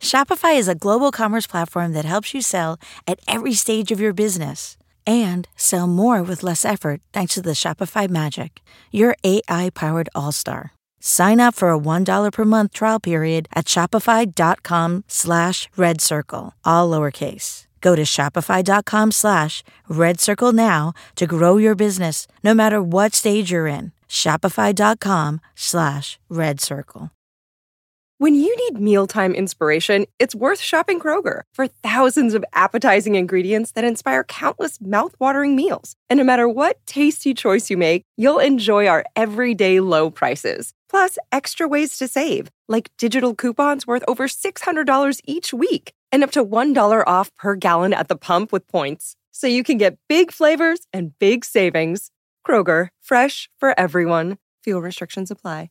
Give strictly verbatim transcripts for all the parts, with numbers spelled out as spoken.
Shopify is a global commerce platform that helps you sell at every stage of your business and sell more with less effort thanks to the Shopify Magic, your A I-powered all-star. Sign up for a one dollar per month trial period at shopify.com slash red circle, all lowercase. Go to shopify.com slash red circle now to grow your business no matter what stage you're in. Shopify.com slash red circle. When you need mealtime inspiration, it's worth shopping Kroger for thousands of appetizing ingredients that inspire countless mouthwatering meals. And no matter what tasty choice you make, you'll enjoy our everyday low prices. Plus, extra ways to save, like digital coupons worth over six hundred dollars each week and up to one dollar off per gallon at the pump with points. So you can get big flavors and big savings. Kroger, fresh for everyone. Fuel restrictions apply.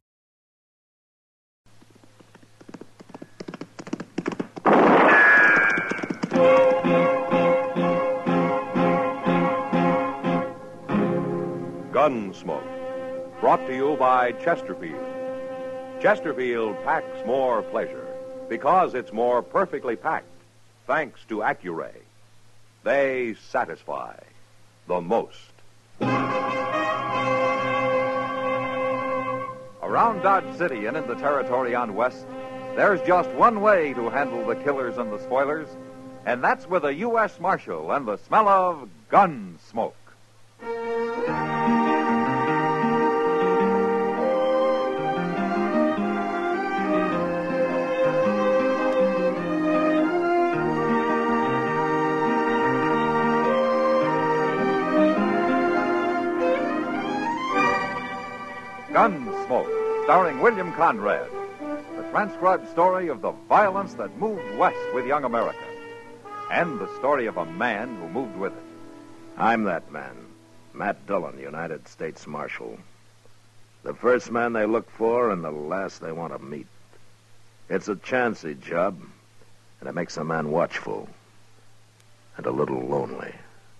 Gunsmoke, brought to you by Chesterfield. Chesterfield packs more pleasure because it's more perfectly packed, thanks to Accuray. They satisfy the most. Around Dodge City and in the territory on West, there's just one way to handle the killers and the spoilers, and that's with a U S Marshal and the smell of gun smoke. Gunsmoke, starring William Conrad. The transcribed story of the violence that moved west with young America. And the story of a man who moved with it. I'm that man, Matt Dillon, United States Marshal. The first man they look for and the last they want to meet. It's a chancy job, and it makes a man watchful and a little lonely.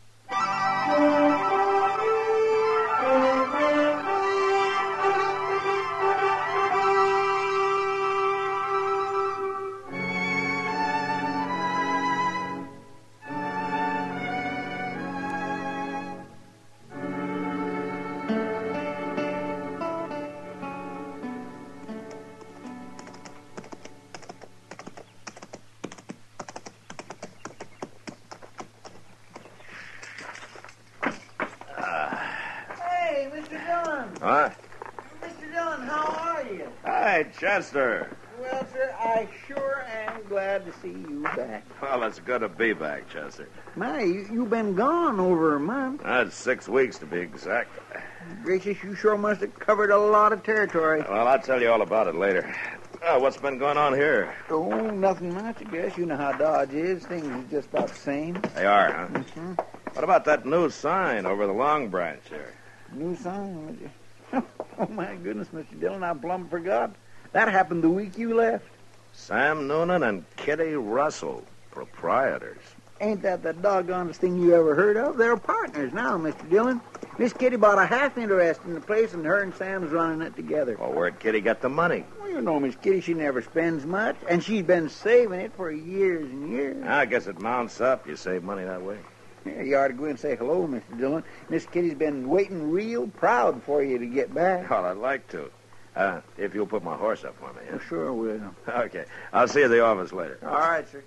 Huh? Mister Dillon, how are you? Hi, Chester. Well, sir, I sure am glad to see you back. Well, it's good to be back, Chester. My, you, you've been gone over a month. That's six weeks to be exact. Gracious, you sure must have covered a lot of territory. Well, I'll tell you all about it later. Oh, what's been going on here? Oh, nothing much, I guess. You know how Dodge is. Things are just about the same. They are, huh? Mm-hmm. What about that new sign over the Long Branch here? New sign? Oh, my goodness, Mister Dillon, I plumb forgot. That happened the week you left. Sam Noonan and Kitty Russell, proprietors. Ain't that the doggonest thing you ever heard of? They're partners now, Mister Dillon. Miss Kitty bought a half interest in the place, and her and Sam's running it together. Well, where'd Kitty get the money? Well, you know, Miss Kitty, she never spends much, and she's been saving it for years and years. I guess it mounts up. You save money that way. Yeah, you ought to go and say hello, Mister Dillon. Miss Kitty's been waiting real proud for you to get back. Well, I'd like to. Uh, if you'll put my horse up for me. Huh? Well, sure will. Okay. I'll see you at the office later. All right, sir.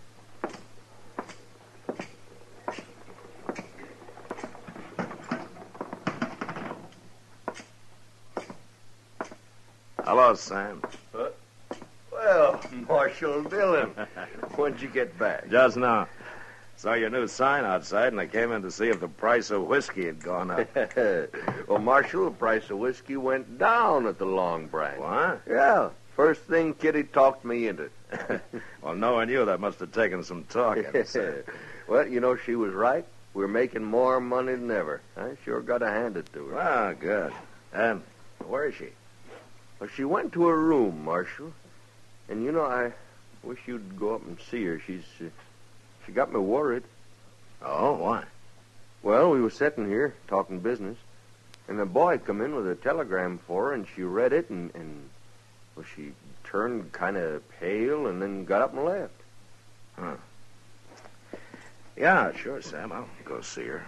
Hello, Sam. Uh, well, Marshal Dillon, when'd you get back? Just now. Saw your new sign outside, and I came in to see if the price of whiskey had gone up. Well, Marshal, the price of whiskey went down at the Long Branch. What? Yeah. First thing Kitty talked me into. Well, knowing you, that must have taken some talking. Well, you know, she was right. We're making more money than ever. I sure got to hand it to her. Ah, good. And where is she? Well, she went to her room, Marshal. And, you know, I wish you'd go up and see her. She's... Uh, She got me worried. Oh, why? Well, we were sitting here talking business, and a boy come in with a telegram for her, and she read it, and, and well, she turned kind of pale and then got up and left. Huh. Yeah, sure, Sam. I'll go see her.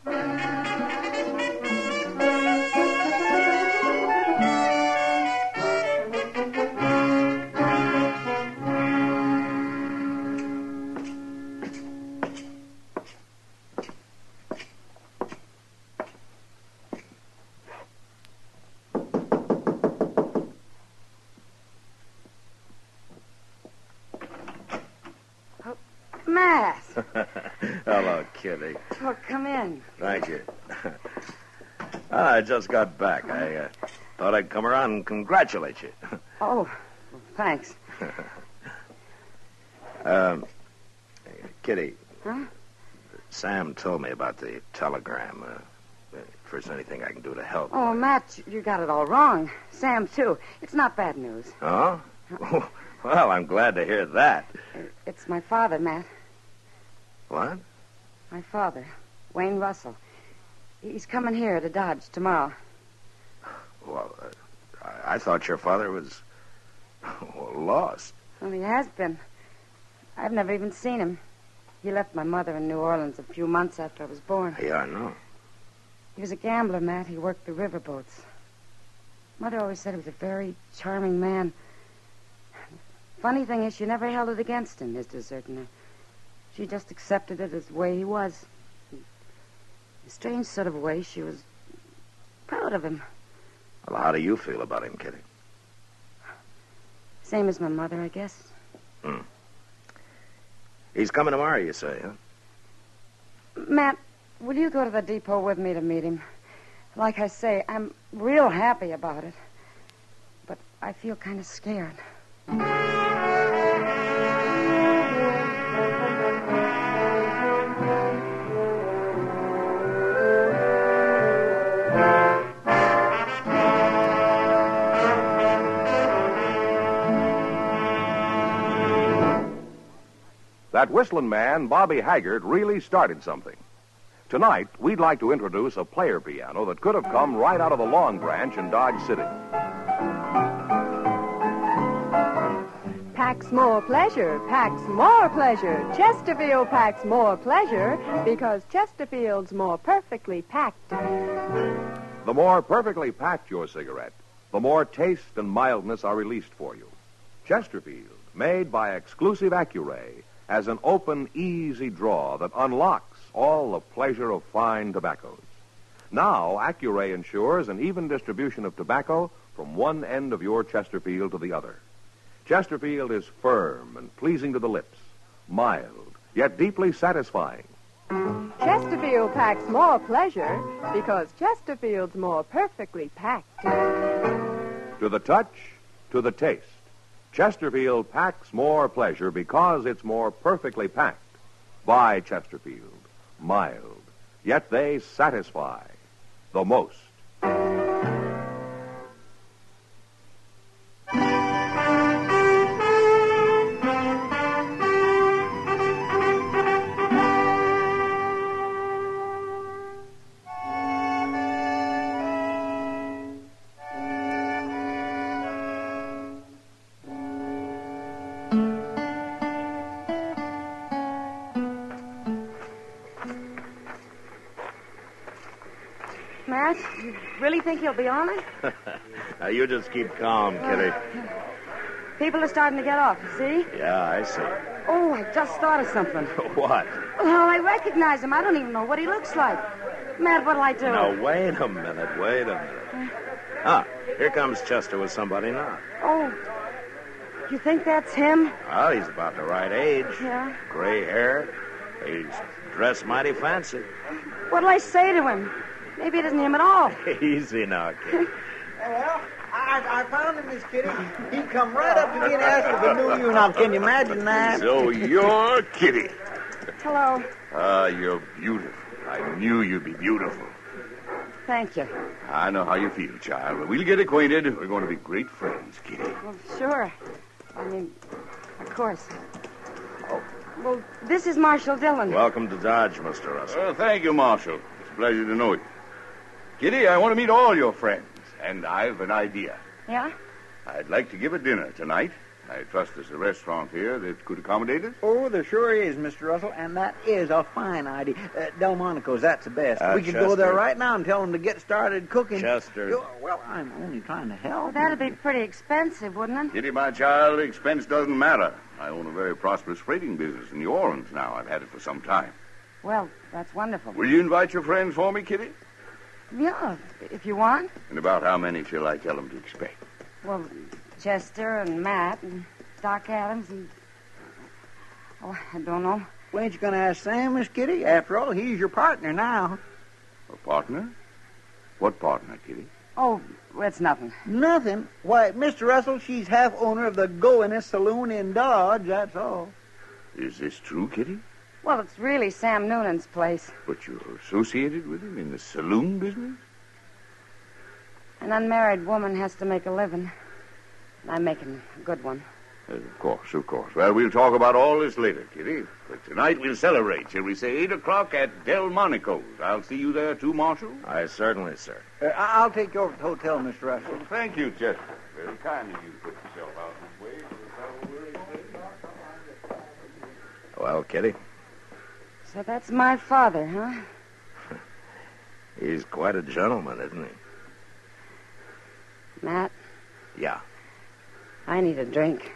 Matt. Hello, Kitty. Oh, come in. Thank you. I just got back. I uh, thought I'd come around and congratulate you. Oh, well, thanks. um, Kitty. Huh? Sam told me about the telegram. Uh, if there's anything I can do to help. Oh, Matt, you got it all wrong. Sam, too. It's not bad news. Oh? Well, I'm glad to hear that. It's my father, Matt. What? My father, Wayne Russell. He's coming here to Dodge tomorrow. Well, uh, I-, I thought your father was lost. Well, he has been. I've never even seen him. He left my mother in New Orleans a few months after I was born. Yeah, I know. He was a gambler, Matt. He worked the riverboats. Mother always said he was a very charming man. Funny thing is, she never held it against him, his deserting. She just accepted it as the way he was. In a strange sort of way, she was proud of him. Well, how do you feel about him, Kitty? Same as my mother, I guess. Hmm. He's coming tomorrow, you say, huh? Matt, will you go to the depot with me to meet him? Like I say, I'm real happy about it. But I feel kind of scared. That whistling man, Bobby Haggart, really started something. Tonight, we'd like to introduce a player piano that could have come right out of the Long Branch in Dodge City. Packs more pleasure, packs more pleasure. Chesterfield packs more pleasure because Chesterfield's more perfectly packed. The more perfectly packed your cigarette, the more taste and mildness are released for you. Chesterfield, made by exclusive Accuray, has an open, easy draw that unlocks all the pleasure of fine tobaccos. Now, Accuray ensures an even distribution of tobacco from one end of your Chesterfield to the other. Chesterfield is firm and pleasing to the lips, mild, yet deeply satisfying. Chesterfield packs more pleasure because Chesterfield's more perfectly packed. To the touch, to the taste, Chesterfield packs more pleasure because it's more perfectly packed. By Chesterfield, mild, yet they satisfy the most. Matt, you really think he'll be on it? Now, you just keep calm, Kitty. People are starting to get off, you see? Yeah, I see. Oh, I just thought of something. What? Well, I recognize him. I don't even know what he looks like. Matt, what'll I do? Now, wait a minute, wait a minute. Ah, here comes Chester with somebody now. Oh, you think that's him? Well, he's about the right age. Yeah. Gray hair. He's dressed mighty fancy. What'll I say to him? Maybe it isn't him at all. Easy now, kid. Well, I, I found him, Miss Kitty. He come right up to me and asked if I knew you. Now, can you imagine that? So you're Kitty. Hello. Ah, you're beautiful. I knew you'd be beautiful. Thank you. I know how you feel, child. But we'll get acquainted. We're going to be great friends, Kitty. Well, sure. I mean, of course. Oh, well, this is Marshal Dillon. Welcome to Dodge, Mister Russell. Well, thank you, Marshal. It's a pleasure to know you. Kitty, I want to meet all your friends, and I've an idea. Yeah? I'd like to give a dinner tonight. I trust there's a restaurant here that could accommodate us. Oh, there sure is, Mister Russell, and that is a fine idea. Uh, Delmonico's, that's the best. Uh, we could Chester. go there right now and tell them to get started cooking. Chester. You- Well, I'm only trying to help. Well, that'd be pretty expensive, wouldn't it? Kitty, my child, expense doesn't matter. I own a very prosperous freighting business in New Orleans now. I've had it for some time. Well, that's wonderful. Will you invite your friends for me, Kitty? Yeah, if you want. And about how many shall I tell them to expect? Well, Chester and Matt and Doc Adams and... Oh, I don't know. Well, ain't you going to ask Sam, Miss Kitty? After all, he's your partner now. A partner? What partner, Kitty? Oh, it's nothing. Nothing. Why, Mister Russell, she's half owner of the Goiness Saloon in Dodge, that's all. Is this true, Kitty? Well, it's really Sam Noonan's place. But you're associated with him in the saloon business? An unmarried woman has to make a living. And I'm making a good one. Yes, of course, of course. Well, we'll talk about all this later, Kitty. But tonight we'll celebrate, shall we say, eight o'clock at Delmonico's. I'll see you there, too, Marshal. I certainly, sir. Uh, I- I'll take you over to the hotel, Mister Russell. Well, thank you, Chester. Very kind of you to put yourself out this way for a fellow we're interested. Well, Kitty, So that's my father, huh? he's quite a gentleman, isn't he? Matt, Yeah. I need a drink.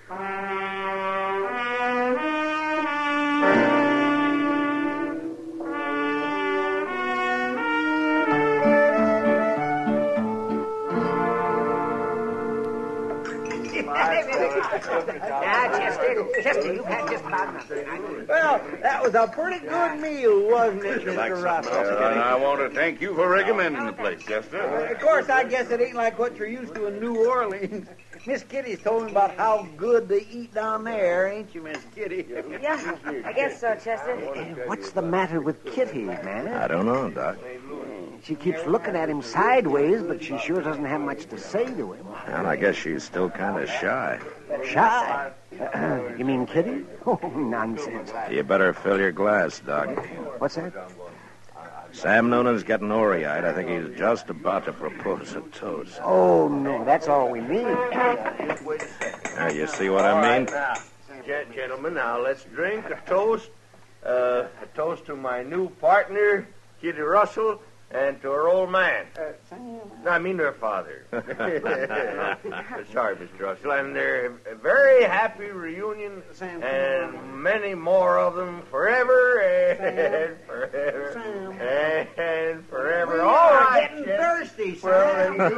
Now, Chester, Chester, you've had just about nothing. Well, that was a pretty good meal, wasn't it, Mister Russell? Well, I want to thank you for recommending the place, Chester. Of course, I guess it ain't like what you're used to in New Orleans. Miss Kitty's told me about how good they eat down there, ain't you, Miss Kitty? Yeah, I guess so, Chester. What's the matter with Kitty, man? I don't know, Doc. She keeps looking at him sideways, but she sure doesn't have much to say to him. And I guess she's still kind of shy. Shy? Uh, you mean Kitty? Oh, nonsense. You better fill your glass, Doc. What's that? Sam Noonan's getting orey-eyed. I think he's just about to propose a toast. Oh, no, that's all we need. Now, you see what I mean? Now, gen- gentlemen, now let's drink a toast. Uh, a toast to my new partner, Kitty Russell, and to her old man. No, I mean her father. Sorry, Mister Russell. And their a very happy reunion, and many more of them forever and forever and forever. All right, Getting Chester. thirsty, Sam. Well,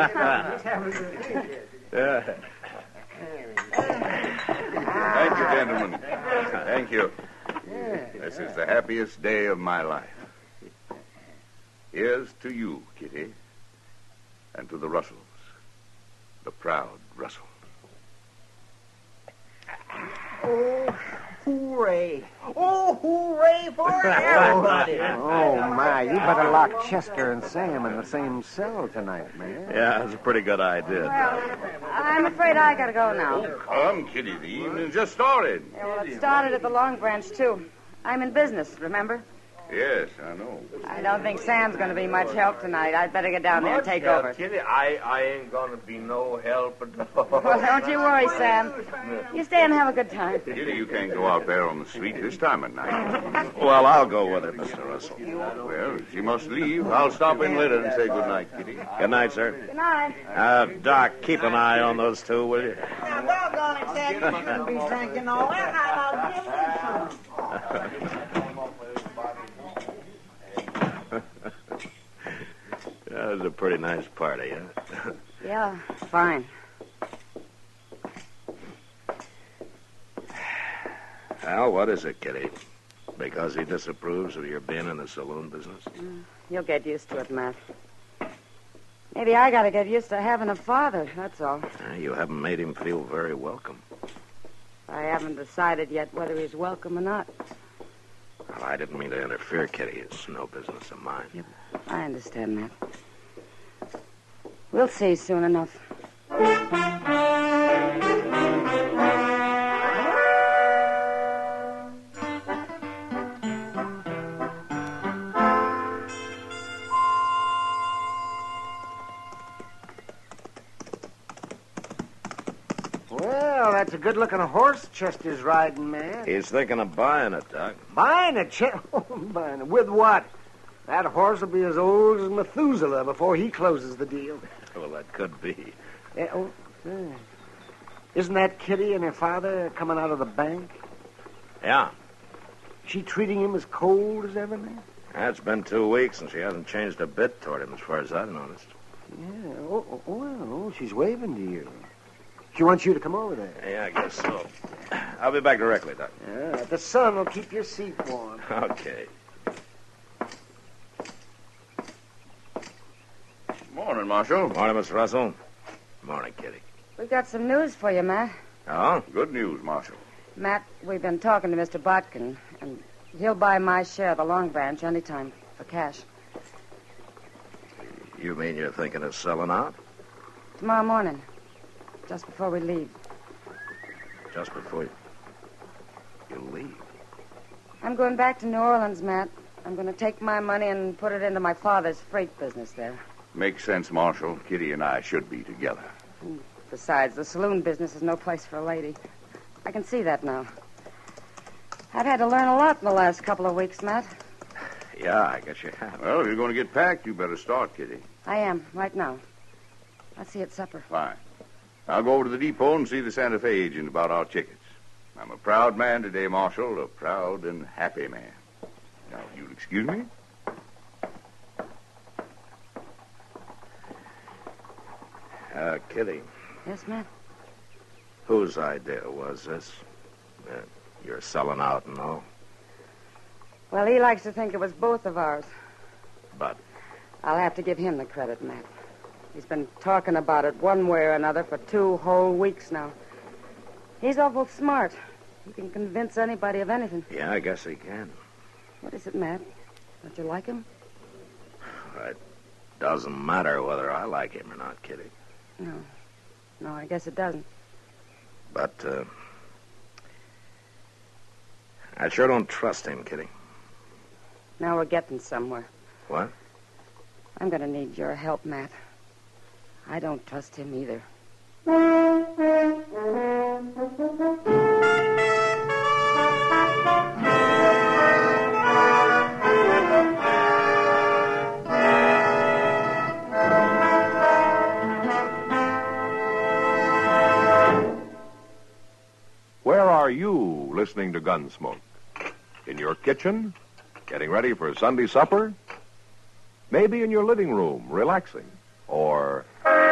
Yeah. Thank you, gentlemen. Thank you. This is the happiest day of my life. Here's to you, Kitty, and to the Russells, the proud Russells. Oh, hooray. Oh, hooray for everybody. Oh, my, you better lock Chester and Sam in the same cell tonight, man. Yeah, that's a pretty good idea, Doc. Well, I'm afraid I gotta go now. Come, Kitty, the evening just started. Yeah, well, it started at the Long Branch, too. I'm in business, remember? Yes, I know. I don't think Sam's going to be much help tonight. I'd better get down there and take Now, over. Kitty, I, I ain't gonna be no help at all. Well, don't you worry, Sam. You stay and have a good time. Kitty, you can't go out there on the street this time of night. Well, I'll go with her, Mister Russell. Well, if she must leave, I'll stop in later and say good night, Kitty. Good night, sir. Good night. Uh, Doc, keep an eye on those two, will you? Now, doggone it, Sam, you shouldn't be drinking all that. I'll give you some. That was a pretty nice party, huh? Yeah, fine. Al, what is it, Kitty? Because he disapproves of your being in the saloon business? You'll get used to it, Matt. Maybe I gotta get used to having a father, that's all. Uh, you haven't made him feel very welcome. I haven't decided yet whether he's welcome or not. Well, I didn't mean to interfere, Kitty. It's no business of mine. Yep, I understand, Matt. We'll see soon enough. good-looking horse Chester's riding, man. He's thinking of buying it, Doc. Buying it, Ch- oh, buying it. With what? That horse will be as old as Methuselah before he closes the deal. Well, that could be. Eh, oh, eh. Isn't that Kitty and her father coming out of the bank? Yeah. She treating him as cold as ever, man? It's been two weeks, and she hasn't changed a bit toward him, as far as I've noticed. Yeah. Oh, oh, well, she's waving to you. She wants you to come over there. Yeah, I guess so. I'll be back directly, Doc. Yeah, the sun will keep your seat warm. Okay. Morning, Marshal. Morning, Mister Russell. Morning, Kitty. We've got some news for you, Matt. Oh? Good news, Marshal. Matt, we've been talking to Mister Botkin, and he'll buy my share of the Long Branch anytime for cash. You mean you're thinking of selling out? Tomorrow morning, just before we leave. Just before you, you leave? I'm going back to New Orleans, Matt. I'm going to take my money and put it into my father's freight business there. Makes sense, Marshal. Kitty and I should be together. And besides, the saloon business is no place for a lady. I can see that now. I've had to learn a lot in the last couple of weeks, Matt. Yeah, I guess you have. Well, if you're going to get packed, you better start, Kitty. I am, right now. I'll see you at supper. Fine. I'll go over to the depot and see the Santa Fe agent about our tickets. I'm a proud man today, Marshal, a proud and happy man. Now, if you'll excuse me. Uh, Kitty, Yes, Matt? whose idea was this? Uh, you're selling out and all. Well, he likes to think it was both of ours. But I'll have to give him the credit, Matt. He's been talking about it one way or another for two whole weeks now. He's awful smart. He can convince anybody of anything. yeah, I guess he can. What is it, Matt? Don't you like him? It doesn't matter whether I like him or not, Kitty. No. No, I guess it doesn't. But, uh, I sure don't trust him, Kitty. Now we're getting somewhere. What? I'm going to need your help, Matt. I don't trust him either. Where are you listening to Gunsmoke? In your kitchen? Getting ready for Sunday supper? Maybe in your living room, relaxing? Or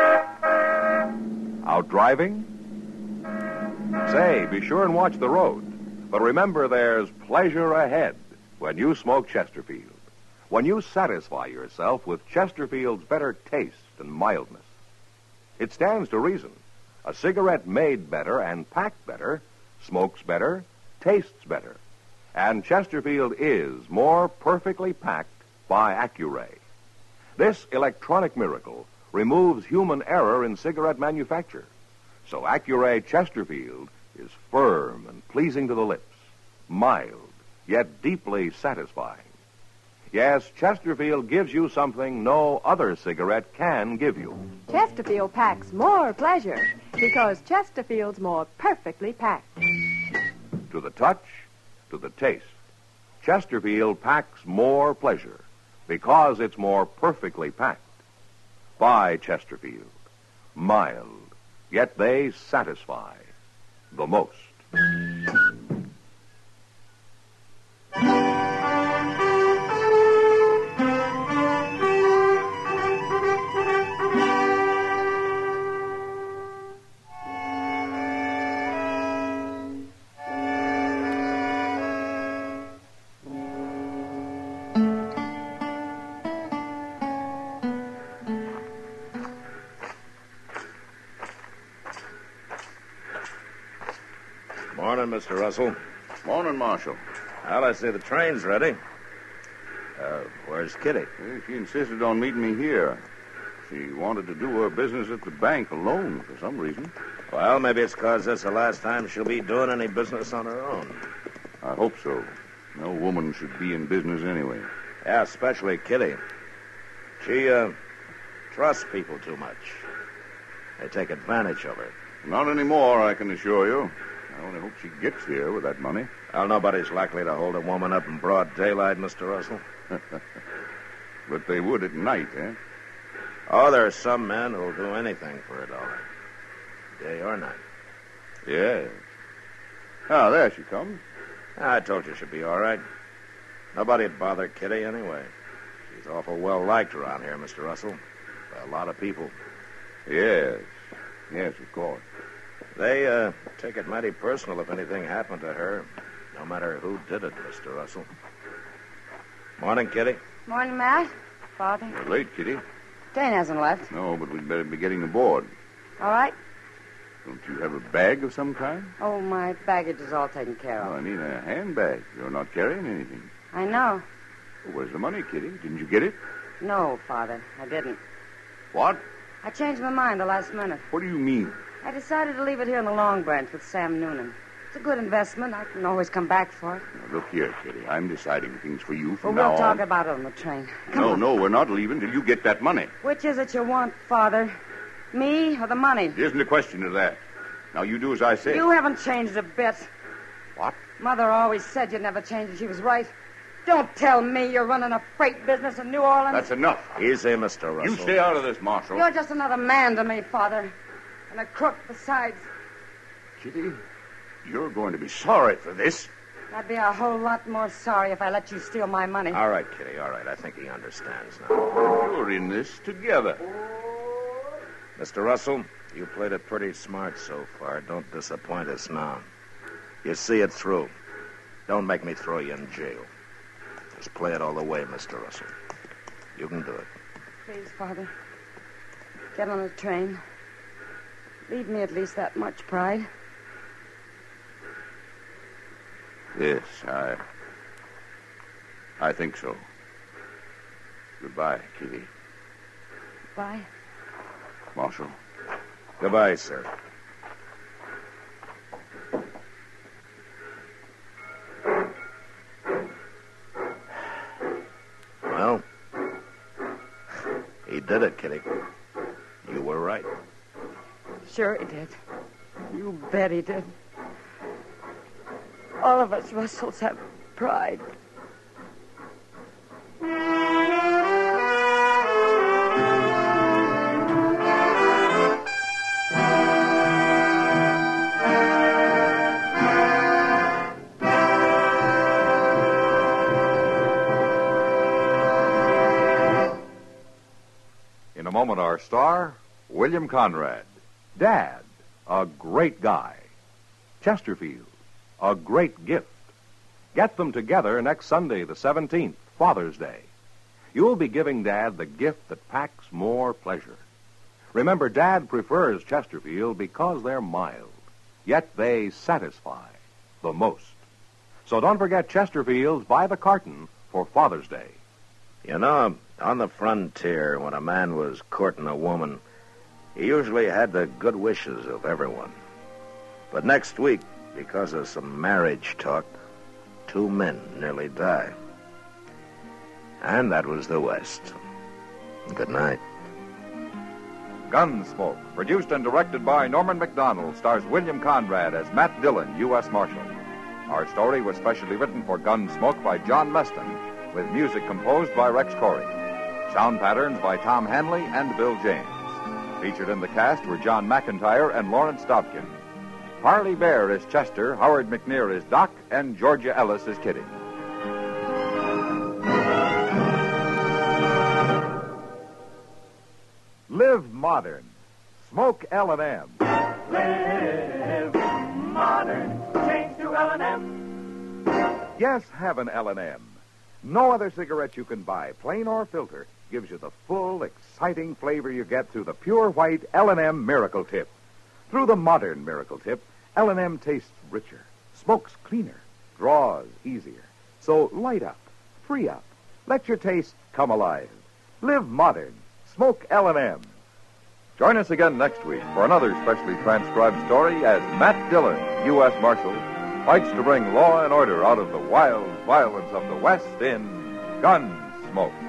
out driving? Say, be sure and watch the road. But remember, there's pleasure ahead when you smoke Chesterfield. When you satisfy yourself with Chesterfield's better taste and mildness. It stands to reason. A cigarette made better and packed better smokes better, tastes better. And Chesterfield is more perfectly packed by Accuray. This electronic miracle removes human error in cigarette manufacture. So Accuray Chesterfield is firm and pleasing to the lips, mild, yet deeply satisfying. Yes, Chesterfield gives you something no other cigarette can give you. Chesterfield packs more pleasure because Chesterfield's more perfectly packed. To the touch, to the taste, Chesterfield packs more pleasure because it's more perfectly packed. Buy Chesterfield. Mild, yet they satisfy the most. Morning, Mister Russell. Morning, Marshal. Well, I see the train's ready. Uh, where's Kitty? Well, she insisted on meeting me here. She wanted to do her business at the bank alone for some reason. Well, maybe it's because this is the last time she'll be doing any business on her own. I hope so. No woman should be in business anyway. Yeah, especially Kitty. She, uh, trusts people too much. They take advantage of her. Not anymore, I can assure you. I only hope she gets here with that money. Well, nobody's likely to hold a woman up in broad daylight, Mister Russell. But they would at night, eh? Oh, there are some men who'll do anything for a dollar. Day or night. Yes. Ah, there she comes. I told you she'd be all right. Nobody'd bother Kitty anyway. She's awful well-liked around here, Mister Russell. By a lot of people. Yes. Yes, of course. They uh, take it mighty personal if anything happened to her, no matter who did it, Mister Russell. Morning, Kitty. Morning, Matt. Father. You're late, Kitty. Dane hasn't left. No, but we'd better be getting aboard. All right. Don't you have a bag of some kind? Oh, my baggage is all taken care Oh, of. I mean a handbag. You're not carrying anything. I know. Well, where's the money, Kitty? Didn't you get it? No, Father, I didn't. What? I changed my mind the last minute. What do you mean? I decided to leave it here in the Long Branch with Sam Noonan. It's a good investment. I can always come back for it. Now, look here, Kitty. I'm deciding things for you Well, from we'll now talk on. about it on the train. Come no, on. no, we're not leaving till you get that money. Which is it you want, Father? Me or the money? There isn't a question of that. Now, you do as I say. You haven't changed a bit. What? Mother always said you'd never change, and she was right. Don't tell me you're running a freight business in New Orleans. That's enough. Easy, Mister Russell. You stay out of this, Marshal. You're just another man to me, Father. And a crook besides. Kitty, you're going to be sorry for this. I'd be a whole lot more sorry if I let you steal my money. All right, Kitty, all right. I think he understands now. You're in this together. Mister Russell, you played it pretty smart so far. Don't disappoint us now. You see it through. Don't make me throw you in jail. Just play it all the way, Mister Russell. You can do it. Please, Father. Get on the train. Leave me at least that much pride. Yes, I... I think so. Goodbye, Kitty. Bye. Marshal. Goodbye, sir. Well, he did it, Kitty. You were right. Sure he did. You bet he did. All of us Russells have pride. In a moment, our star, William Conrad. Dad, a great guy. Chesterfield, a great gift. Get them together next Sunday, the seventeenth, Father's Day. You'll be giving Dad the gift that packs more pleasure. Remember, Dad prefers Chesterfield because they're mild, yet they satisfy the most. So don't forget Chesterfields by the carton for Father's Day. You know, on the frontier, when a man was courting a woman, he usually had the good wishes of everyone. But next week, because of some marriage talk, two men nearly died. And that was the West. Good night. Gunsmoke, produced and directed by Norman Macdonald, stars William Conrad as Matt Dillon, U S Marshal. Our story was specially written for Gunsmoke by John Meston, with music composed by Rex Corey. Sound patterns by Tom Hanley and Bill James. Featured in the cast were John McIntyre and Lawrence Dobkin. Harley Bear is Chester, Howard McNear is Doc, and Georgia Ellis is Kitty. Live modern. Smoke L and M. Live modern. Change to L and M. Yes, have an L and M. No other cigarette you can buy, plain or filter, gives you the full, exciting flavor you get through the pure white L and M Miracle Tip. Through the modern Miracle Tip, L and M tastes richer, smokes cleaner, draws easier. So light up, free up, let your taste come alive. Live modern. Smoke L and M. Join us again next week for another specially transcribed story as Matt Dillon, U S Marshal, fights to bring law and order out of the wild violence of the West in Gunsmoke.